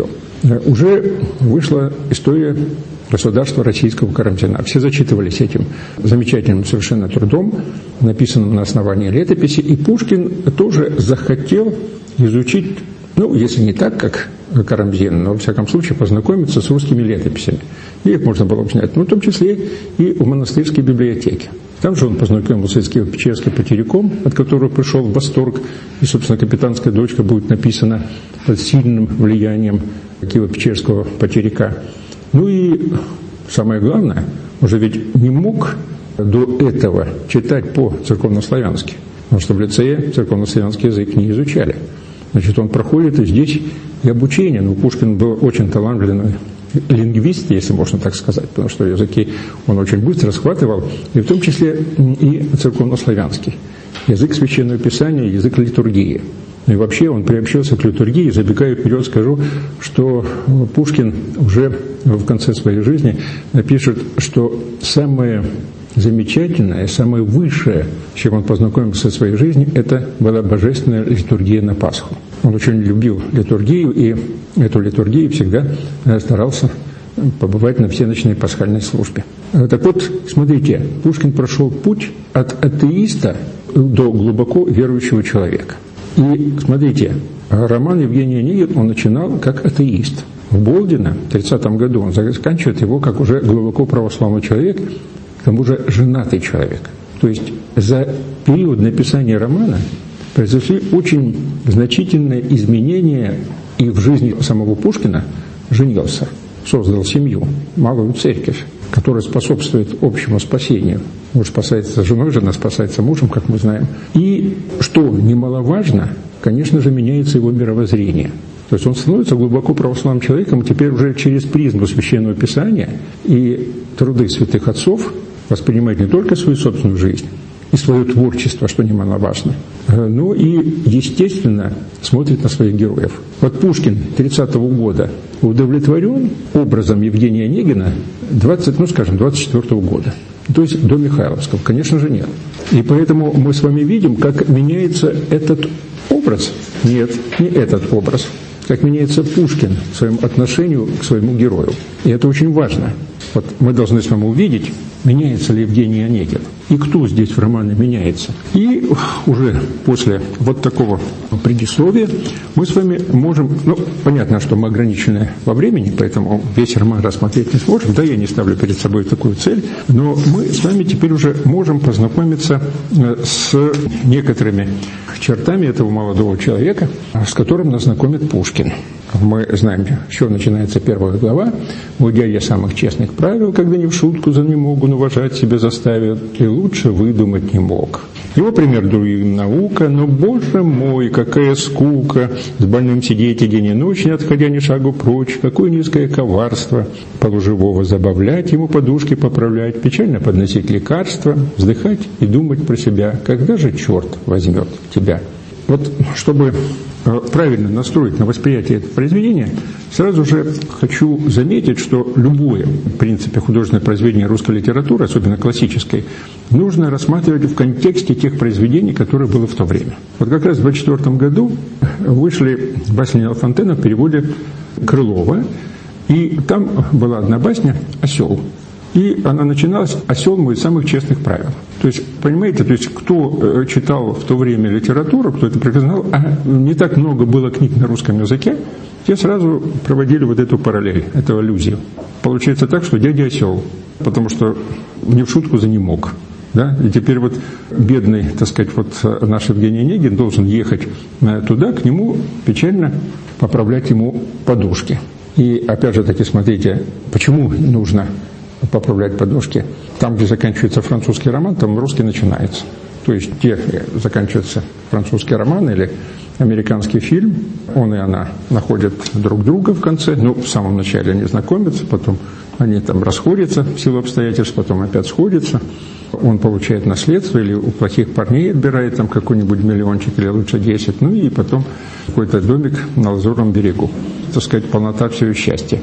Уже вышла история государства российского Карамзина. Все зачитывались этим замечательным совершенно трудом, написанным на основании летописи, и Пушкин тоже захотел изучить, ну, если не так, как Карамзин, но, во всяком случае, познакомиться с русскими летописями. И их можно было узнать, ну, в том числе и в монастырской библиотеке. Там же он познакомился с Киево-Печерским потеряком, от которого пришел в восторг, и, собственно, «Капитанская дочка» будет написана под сильным влиянием Киево-Печерского потеряка. Ну и самое главное, уже ведь не мог до этого читать по-церковнославянски, потому что в лицее церковнославянский язык не изучали. Значит, он проходит и здесь и обучение. Ну, Пушкин был очень талантливый лингвист, если можно так сказать, потому что языки он очень быстро схватывал, и в том числе и церковнославянский. Язык Священного Писания, язык литургии. И вообще он приобщился к литургии. Забегая вперед, скажу, что Пушкин уже в конце своей жизни напишет, что самое замечательное, самое высшее, с чем он познакомился в своей жизни, это была божественная литургия на Пасху. Он очень любил литургию, и эту литургию всегда старался побывать на всеночной пасхальной службе. Так вот, смотрите, Пушкин прошел путь от атеиста до глубоко верующего человека. И, смотрите, роман Евгения Онегин он начинал как атеист. В Болдино в тридцатом году он заканчивает его как уже глубоко православный человек, к тому же женатый человек. То есть за период написания романа произошли очень значительные изменения и в жизни самого Пушкина. Женился, создал семью, малую церковь, которая способствует общему спасению. Муж спасается женой, жена спасается мужем, как мы знаем. И, что немаловажно, конечно же, меняется его мировоззрение. То есть он становится глубоко православным человеком, теперь уже через призму Священного Писания и труды святых отцов воспринимает не только свою собственную жизнь и свое творчество, что немаловажно, но и, естественно, смотрит на своих героев. Вот Пушкин тридцатого года удовлетворен образом Евгения Онегина двадцать, ну, скажем, двадцать четвёртого года. То есть до Михайловского, конечно же, нет. И поэтому мы с вами видим, как меняется этот образ. Нет, не этот образ. Как меняется Пушкин в своем отношении к своему герою. И это очень важно. Вот мы должны с вами увидеть, меняется ли Евгений Онегин. И кто здесь в романе меняется. И уже после вот такого предисловия мы с вами можем... Ну, понятно, что мы ограничены во времени, поэтому весь роман рассмотреть не сможем. Да, я не ставлю перед собой такую цель. Но мы с вами теперь уже можем познакомиться с некоторыми чертами этого молодого человека, с которым нас знакомит Пушкин. Мы знаем, с чего начинается первая глава. «Уйдя я самых честных правил, когда не в шутку за не могу, но уважать себя заставят, и лучше выдумать не мог». Его пример другим наука, но, боже мой, какая скука, с больным сидеть и день и ночь, не отходя ни шагу прочь, какое низкое коварство, полуживого забавлять, ему подушки поправлять, печально подносить лекарства, вздыхать и думать про себя, когда же черт возьмет тебя. Вот, чтобы правильно настроить на восприятие этого произведения, сразу же хочу заметить, что любое, в принципе, художественное произведение русской литературы, особенно классической, нужно рассматривать в контексте тех произведений, которые было в то время. Вот как раз в двадцать четвёртом году вышли басни Ла Фонтена в переводе Крылова, и там была одна басня «Осел». И она начиналась «Осел мой из самых честных правил». То есть, понимаете, то есть, кто читал в то время литературу, кто это прекрасно знал, а не так много было книг на русском языке, те сразу проводили вот эту параллель, эту аллюзию. Получается так, что дядя Осел, потому что не в шутку за не мог. Да? И теперь вот бедный, так сказать, вот наш Евгений Онегин должен ехать туда, к нему печально поправлять ему подушки. И опять же таки, смотрите, почему нужно поправлять подушки. Там, где заканчивается французский роман, там русский начинается. То есть, где заканчивается французский роман или американский фильм, он и она находят друг друга в конце. Ну, в самом начале они знакомятся, потом они там расходятся в силу обстоятельств, потом опять сходятся. Он получает наследство или у плохих парней отбирает там какой-нибудь миллиончик или лучше десять. Ну и потом какой-то домик на Лазурном берегу. Так сказать, полнота всего счастья.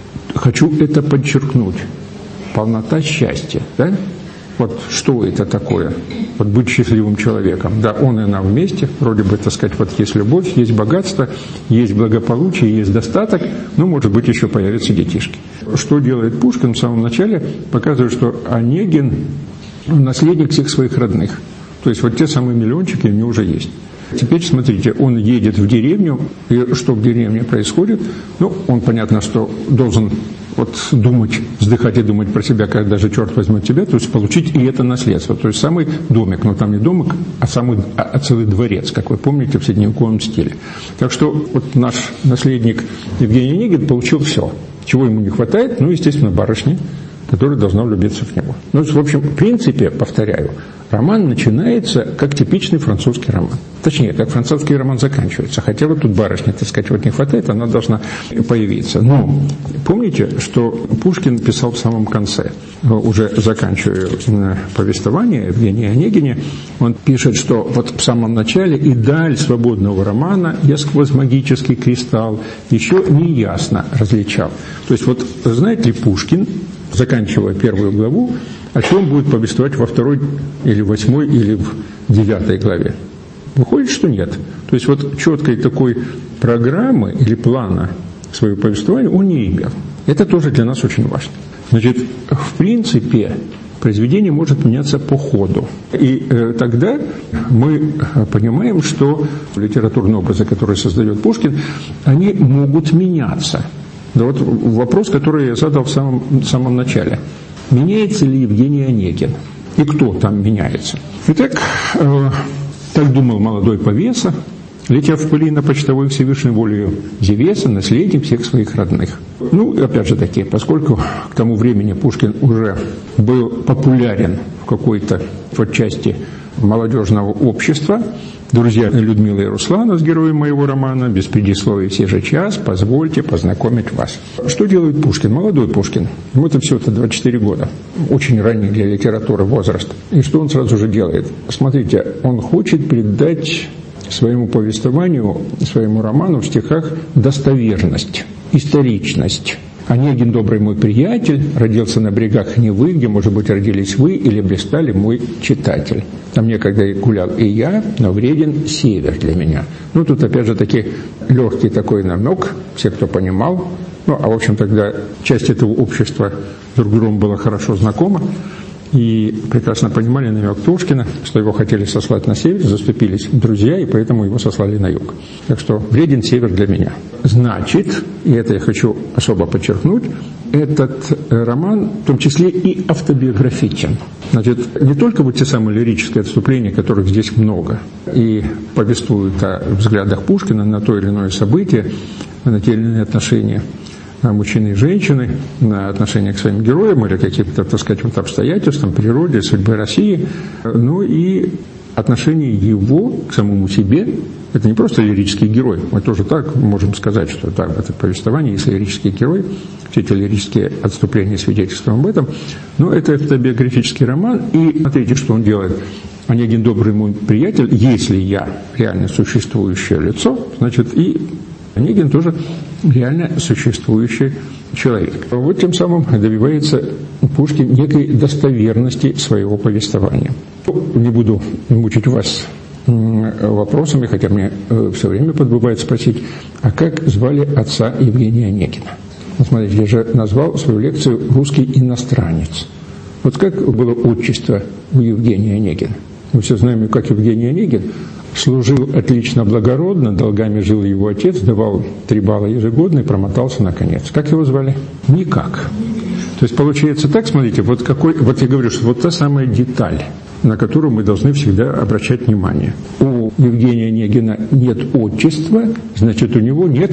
Хочу это подчеркнуть. Полнота счастья, да? Вот что это такое? Вот быть счастливым человеком. Да, он и она вместе, вроде бы, так сказать, вот есть любовь, есть богатство, есть благополучие, есть достаток, но, может быть, еще появятся детишки. Что делает Пушкин в самом начале? Показывает, что Онегин наследник всех своих родных. То есть вот те самые миллиончики у него уже есть. Теперь, смотрите, он едет в деревню, и что в деревне происходит? Ну, он, понятно, что должен вот думать, вздыхать и думать про себя, когда же черт возьмет тебя, то есть получить и это наследство. То есть самый домик, но там не домик, а, самый, а целый дворец, как вы помните, в средневековом стиле. Так что вот наш наследник Евгений Онегин получил все. Чего ему не хватает? Ну, естественно, барышни, которая должна влюбиться в него. Ну, в общем, в принципе, повторяю, роман начинается как типичный французский роман. Точнее, как французский роман заканчивается. Хотя вот тут барышня, так сказать, вот не хватает, она должна появиться. Но помните, что Пушкин писал в самом конце, уже заканчивая повествование Евгения Онегине, он пишет, что вот в самом начале и даль свободного романа я сквозь магический кристалл еще неясно различал. То есть вот, знаете ли, Пушкин, заканчивая первую главу, о чем будет повествовать во второй или восьмой или в девятой главе? Выходит, что нет. То есть вот четкой такой программы или плана своего повествования он не имел. Это тоже для нас очень важно. Значит, в принципе, произведение может меняться по ходу. И э, тогда мы понимаем, что литературные образы, которые создает Пушкин, они могут меняться. Да вот вопрос, который я задал в самом, в самом начале. Меняется ли Евгений Онегин? И кто там меняется? Итак, э, Так думал молодой повеса, летя в пыли на почтовой Всевышней волею Зевеса, наследник всех своих родных. Ну, опять же таки, поскольку к тому времени Пушкин уже был популярен в какой-то вот части молодежного общества, друзья Людмилы и Руслана, с героем моего романа, без предисловий все же час, позвольте познакомить вас. Что делает Пушкин? Молодой Пушкин. Ему-то всего-то двадцать четыре года. Очень ранний для литературы возраст. И что он сразу же делает? Смотрите, он хочет придать своему повествованию, своему роману в стихах достоверность, историчность. Онегин, добрый мой приятель, родился на берегах Невы, где, может быть, родились вы или блистали мой читатель. Там некогда гулял и я, но вреден север для меня. Ну, тут, опять же, таки легкий такой намек, все, кто понимал. Ну, а, в общем, тогда часть этого общества друг другом была хорошо знакома. И прекрасно понимали намек Пушкина, что его хотели сослать на север, заступились друзья, и поэтому его сослали на юг. Так что вреден север для меня. Значит, и это я хочу особо подчеркнуть, этот роман в том числе и автобиографичен. Значит, не только вот те самые лирические отступления, которых здесь много, и повествуют о взглядах Пушкина на то или иное событие, на те или иные отношения мужчины и женщины, на отношение к своим героям или каким-то, так сказать, вот обстоятельствам, природе, судьбе России, ну и отношение его к самому себе. Это не просто лирический герой, мы тоже так можем сказать, что да, это повествование, если лирический герой, все эти лирические отступления свидетельствуют об этом, но это автобиографический роман, и смотрите, что он делает. Онегин, добрый мой приятель, если я реально существующее лицо, значит и Онегин тоже реально существующий человек. Вот тем самым добивается Пушкин некой достоверности своего повествования. Не буду мучить вас вопросами, хотя мне все время подбывает спросить, а как звали отца Евгения Онегина? Вот смотрите, я же назвал свою лекцию «Русский иностранец». Вот как было отчество у Евгения Онегина? Мы все знаем, как Евгений Онегин служил отлично благородно, долгами жил его отец, давал три балла ежегодно и промотался наконец. Как его звали? Никак. То есть получается так, смотрите, вот какой, вот я говорю, что вот та самая деталь, на которую мы должны всегда обращать внимание. У Евгения Онегина нет отчества, значит, у него нет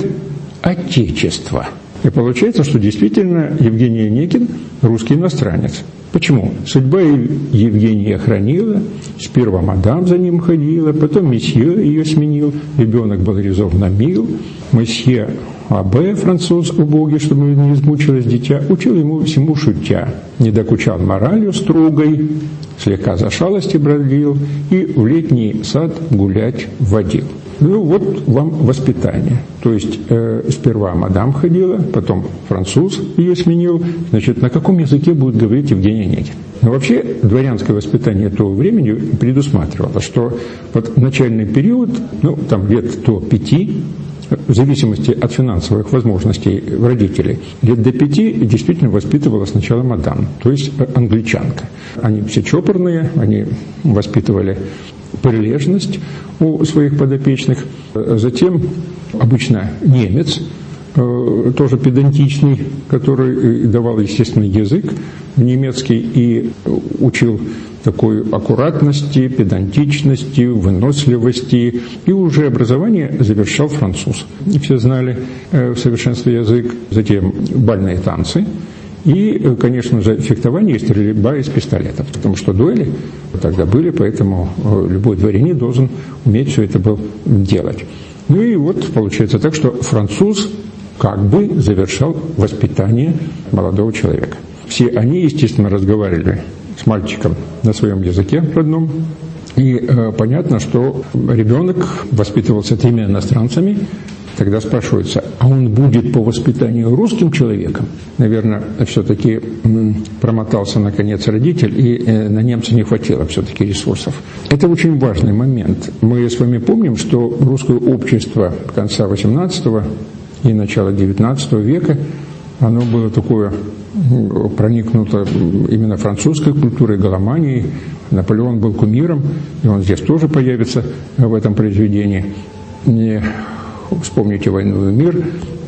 отечества. И получается, что действительно Евгений Онегин русский иностранец. Почему? Судьба Евгения хранила, сперва мадам за ним ходила, потом месье ее сменил, ребенок был резонно мил, месье Абе, француз убогий, чтобы не измучилось дитя, учил ему всему шутя, не докучал моралью строгой, слегка за шалости бродил и в летний сад гулять водил. Ну вот вам воспитание. То есть э, сперва мадам ходила, потом француз ее сменил. Значит, на каком языке будет говорить Евгений Онегин? Но вообще дворянское воспитание того времени предусматривало, что вот начальный период, ну там лет до пяти, в зависимости от финансовых возможностей родителей, лет до пяти действительно воспитывала сначала мадам, то есть англичанка. Они все чопорные, они воспитывали прилежность у своих подопечных. Затем обычно немец, тоже педантичный, который давал естественный язык немецкий и учил такой аккуратности, педантичности, выносливости. И уже образование завершал француз. И все знали в совершенстве язык. Затем бальные танцы. И, конечно же, фехтование и стрельба из пистолетов. Потому что дуэли тогда были, поэтому любой дворянин должен уметь все это было делать. Ну и вот получается так, что француз как бы завершал воспитание молодого человека. Все они, естественно, разговаривали с мальчиком на своем языке родном. И э, понятно, что ребенок воспитывался тремя иностранцами. Тогда спрашивается, а он будет по воспитанию русским человеком? Наверное, все-таки м, промотался наконец родитель, и э, на немца не хватило все-таки ресурсов. Это очень важный момент. Мы с вами помним, что русское общество конца восемнадцатого и начала девятнадцатого века, оно было такое проникнуто именно французской культурой, галоманией. Наполеон был кумиром, и он здесь тоже появится в этом произведении. Не вспомните «Войну и мир»,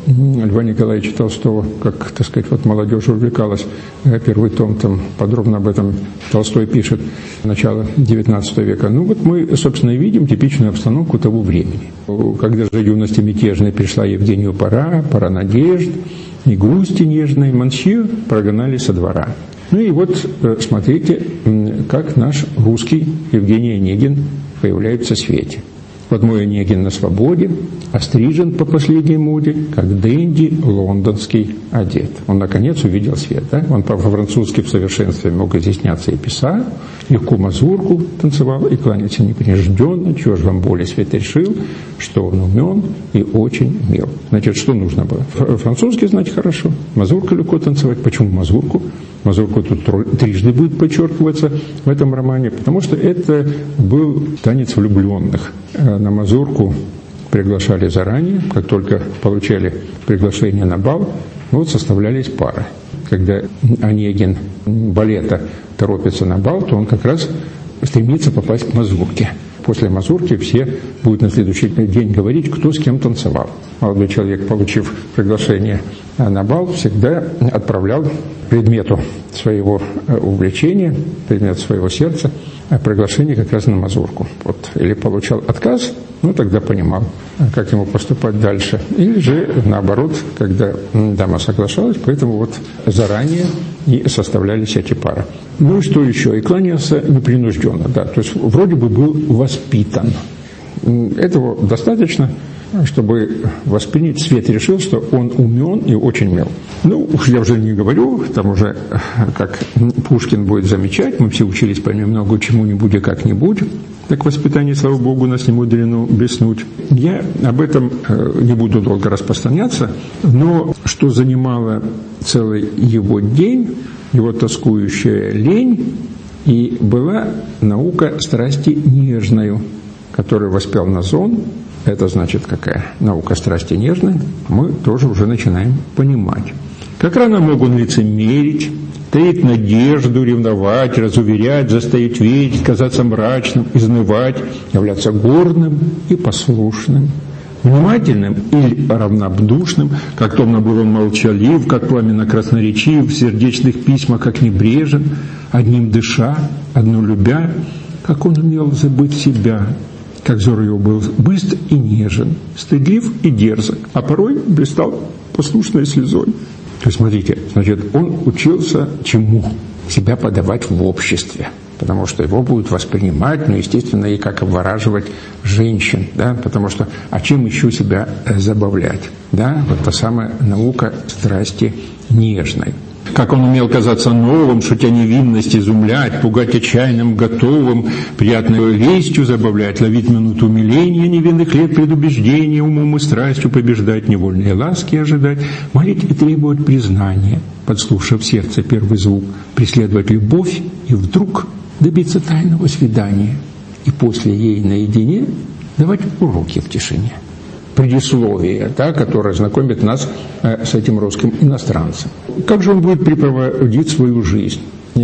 Льва Николаевича Толстого, как, так сказать, вот молодежь увлекалась. Первый том, там подробно об этом Толстой пишет, начало девятнадцатого века. Ну вот мы, собственно, видим типичную обстановку того времени. Когда же юности мятежной пришла Евгению пора, пора надежд, и грусти нежной, Мансье прогнали со двора. Ну и вот смотрите, как наш русский Евгений Онегин появляется в свете. Вот мой Онегин на свободе, острижен по последней моде, как денди лондонский одет. Он, наконец, увидел свет. Да? Он по-французски в совершенстве мог изъясняться и писал, легко мазурку танцевал и кланялся непринужденно, чего же вам более свет решил, что он умен и очень мил. Значит, что нужно было? Французский знать хорошо, мазурку легко танцевать. Почему мазурку? Мазурку тут трижды будет подчеркиваться в этом романе, потому что это был танец влюбленных. На мазурку приглашали заранее, как только получали приглашение на бал, вот составлялись пары. Когда Онегин балета торопится на бал, то он как раз стремится попасть к мазурке. После мазурки все будут на следующий день говорить, кто с кем танцевал. Молодой человек, получив приглашение на бал, всегда отправлял предмету своего увлечения, предмету своего сердца, приглашение как раз на мазурку. Вот. Или получал отказ, ну тогда понимал, как ему поступать дальше. Или же наоборот, когда дама соглашалась, поэтому вот заранее и составлялись эти пары. Ну и что еще? И кланялся непринужденно, да, то есть вроде бы был воспитан. Этого достаточно, чтобы воспринять. Свет решил, что он умен и очень мил. Ну, уж я уже не говорю, там уже, как Пушкин будет замечать, мы все учились понемногу чему-нибудь и как-нибудь. Так воспитание, слава Богу, нас не мудрено блеснуть. Я об этом не буду долго распространяться, но что занимало целый его день, его тоскующая лень, и была наука страсти нежною, которую воспел Назон. Это значит, какая наука страсти нежной, мы тоже уже начинаем понимать. Как рано мог он лицемерить, таить надежду, ревновать, разуверять, заставить верить, казаться мрачным, изнывать, являться гордым и послушным, внимательным или равнодушным, как томно был он молчалив, как пламенно красноречив, в сердечных письмах, как небрежен, одним дыша, одну любя, как он умел забыть себя, как взор его был быстр и нежен, стыдлив и дерзок, а порой блистал послушной слезой. То есть, смотрите, значит, он учился чему? Себя подавать в обществе, потому что его будут воспринимать, ну, естественно, и как обвораживать женщин, да, потому что, а чем еще себя забавлять, да, вот та самая наука страсти нежной. Как он умел казаться новым, шутя невинность, изумлять, пугать отчаянным, готовым, приятной вестью забавлять, ловить минуту умиления невинных лет предубеждения, умом и страстью побеждать, невольные ласки ожидать, молить и требовать признания, подслушав сердце первый звук, преследовать любовь и вдруг добиться тайного свидания и после ей наедине давать уроки в тишине. Предисловие, да, которое знакомит нас э, с этим русским иностранцем. Как же он будет препроводить свою жизнь?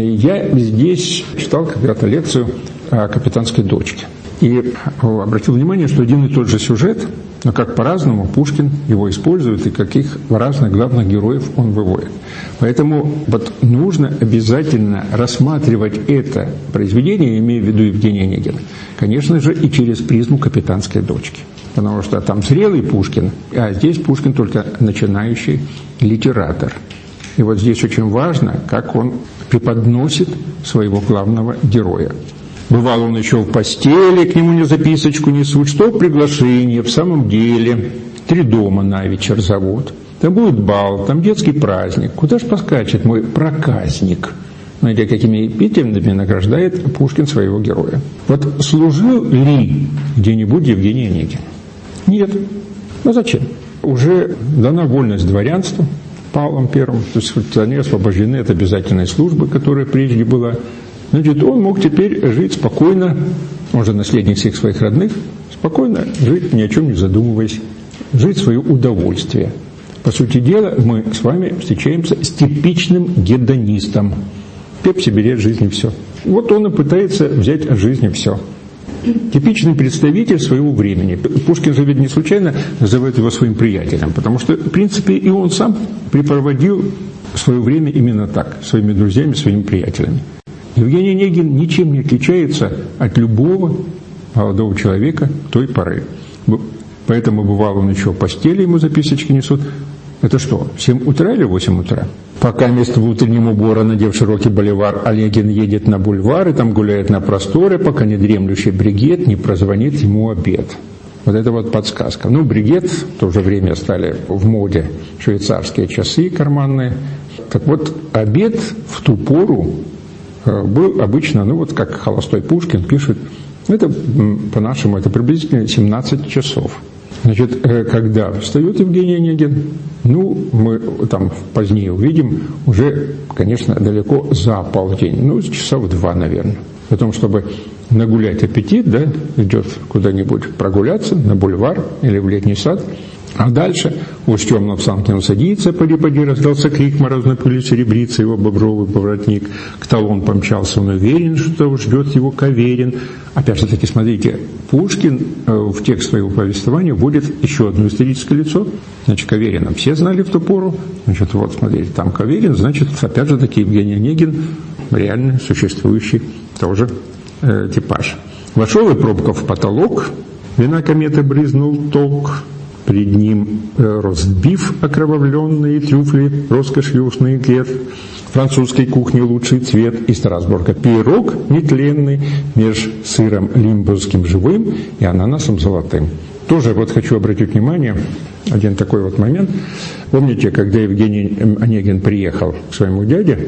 Я здесь читал когда-то лекцию о капитанской дочке. И обратил внимание, что один и тот же сюжет, но как по-разному Пушкин его использует и каких разных главных героев он выводит. Поэтому вот нужно обязательно рассматривать это произведение, имея в виду Евгения Онегина, конечно же, и через призму капитанской дочки. Потому что там зрелый Пушкин, а здесь Пушкин только начинающий литератор. И вот здесь очень важно, как он преподносит своего главного героя. Бывал он еще в постели, к нему не записочку несут, что приглашение в самом деле. Три дома на вечер зовут. Там будет бал, там детский праздник. Куда ж поскачет мой проказник? Смотрите, какими эпитетами награждает Пушкин своего героя. Вот служил ли где-нибудь Евгений Онегин? Нет. Ну зачем? Уже дана вольность дворянству Павлом Первым, то есть они освобождены от обязательной службы, которая прежде была. Значит, он мог теперь жить спокойно, он же наследник всех своих родных, спокойно жить, ни о чем не задумываясь, жить в свое удовольствие. По сути дела, мы с вами встречаемся с типичным гедонистом. Пепси берет жизни все. Вот он и пытается взять от жизни все. типичный представитель своего времени. Пушкин же ведь не случайно называет его своим приятелем, потому что, в принципе, и он сам препроводил свое время именно так, своими друзьями, своими приятелями. Евгений Онегин ничем не отличается от любого молодого человека той поры. Поэтому бывало он еще в постели, ему записочки несут. Это что, в семь утра или в восемь утра? Пока вместо утреннего убора, надев широкий боливар, Онегин едет на бульвар и там гуляет на просторе, пока недремлющий бригет не прозвонит ему обед. Вот это вот подсказка. Ну, бригет, в то же время стали в моде швейцарские часы карманные. Так вот, обед в ту пору был обычно, ну вот как холостой Пушкин пишет, это по-нашему, это приблизительно семнадцать часов. Значит, когда встает Евгений Онегин, ну, мы там позднее увидим, уже, конечно, далеко за полдень, ну, часов два, наверное. Потом, чтобы нагулять аппетит, да, идет куда-нибудь прогуляться, на бульвар или в летний сад. А дальше уж темно в санке он садится, поди-поди, раздался крик, морозной пыли серебрится его бобровый поворотник. К талон помчался, он уверен, что ждет его Каверин. Опять же таки, смотрите, Пушкин в текст своего повествования вводит еще одно историческое лицо, значит, Каверина. Все знали в ту пору, значит, вот, смотрите, там Каверин, значит, опять же таки, Евгений Онегин, реально существующий тоже э, типаж. Вошел и пробка в потолок, вина кометы брызнул ток. Пред ним э, разбив окровавленные трюфли, роскошью устный кет, французской кухни лучший цвет, из Страсбурга пирог нетленный, меж сыром лимбургским живым и ананасом золотым. Тоже вот хочу обратить внимание, один такой вот момент. Помните, когда Евгений Онегин приехал к своему дяде,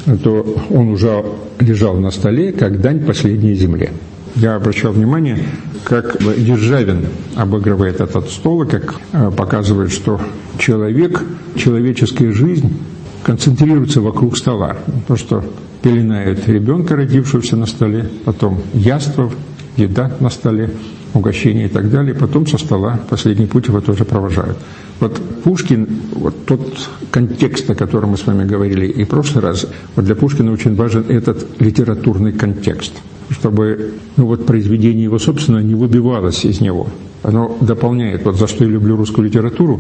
то он уже лежал на столе, как дань последней земле. Я обращал внимание, как Державин обыгрывает этот стол, и как показывает, что человек, человеческая жизнь концентрируется вокруг стола. То, что пеленает ребенка, родившегося на столе, потом яство, еда на столе, угощение и так далее, потом со стола последний путь его тоже провожают. Вот Пушкин, вот тот контекст, о котором мы с вами говорили и в прошлый раз, вот для Пушкина очень важен этот литературный контекст, чтобы ну вот, произведение его, собственно, не выбивалось из него. Оно дополняет, вот за что я люблю русскую литературу,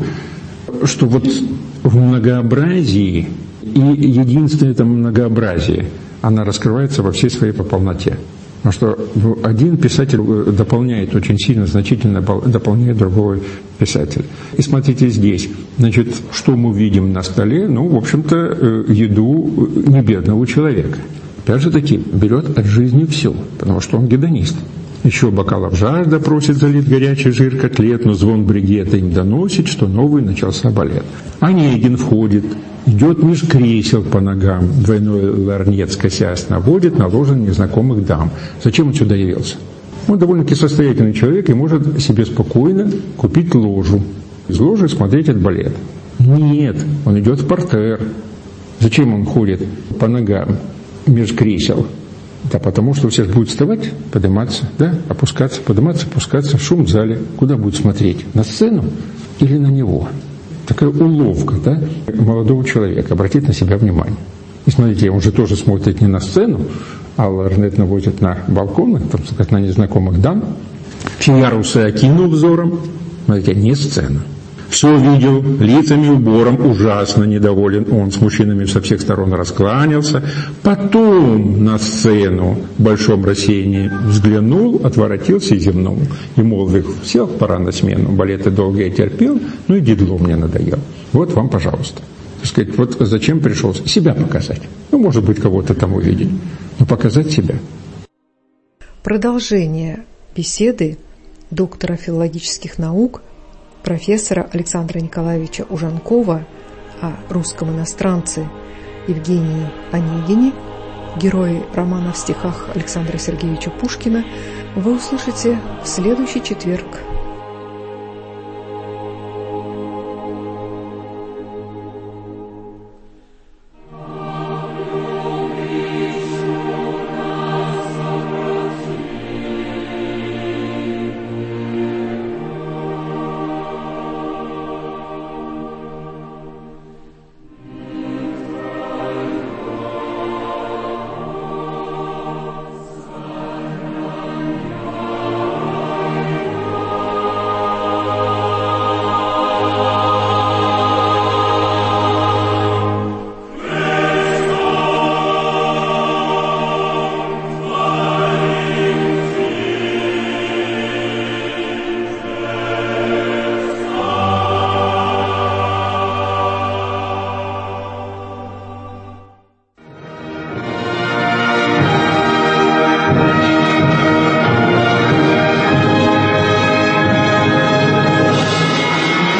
что вот в многообразии, и единственное это многообразие, она раскрывается во всей своей полноте. Потому что один писатель дополняет очень сильно, значительно дополняет другого писателя. И смотрите здесь, значит, что мы видим на столе? Ну, в общем-то, еду небедного человека. Опять же таки, берет от жизни все, потому что он гедонист. Еще бокалов жажда просит залить горячий жир котлет, но звон бригета им доносит, что новый начался балет. Онегин входит, идет меж кресел по ногам, двойной ларнет скосясь наводит на ложен незнакомых дам. Зачем он сюда явился? Он довольно-таки состоятельный человек и может себе спокойно купить ложу. Из ложи смотреть этот балет. Нет, он идет в партер. Зачем он ходит по ногам меж кресел? Да потому что все будут вставать, подниматься, да, опускаться, подниматься, опускаться, шум в зале. Куда будут смотреть? На сцену или на него? Такая уловка, да, молодого человека, обратить на себя внимание. И смотрите, он же тоже смотрит не на сцену, а ларнет наводит на балконы, там сказать, на незнакомых дам. Все ярусы окинул взором, смотрите, не сцена. Все видел, лицами убором, ужасно недоволен он, с мужчинами со всех сторон раскланялся. Потом на сцену в большом рассеянии взглянул, отворотился и зевнул. И молвил, сел, пора на смену, балеты долгие терпел, ну и дидло мне надоел. Вот вам, пожалуйста. Так сказать, вот зачем пришел? Себя показать. Ну, может быть, кого-то там увидеть, но показать себя. Продолжение беседы доктора филологических наук, профессора Александра Николаевича Ужанкова о русском иностранце Евгении Онегине, герое романа в стихах Александра Сергеевича Пушкина, вы услышите в следующий четверг.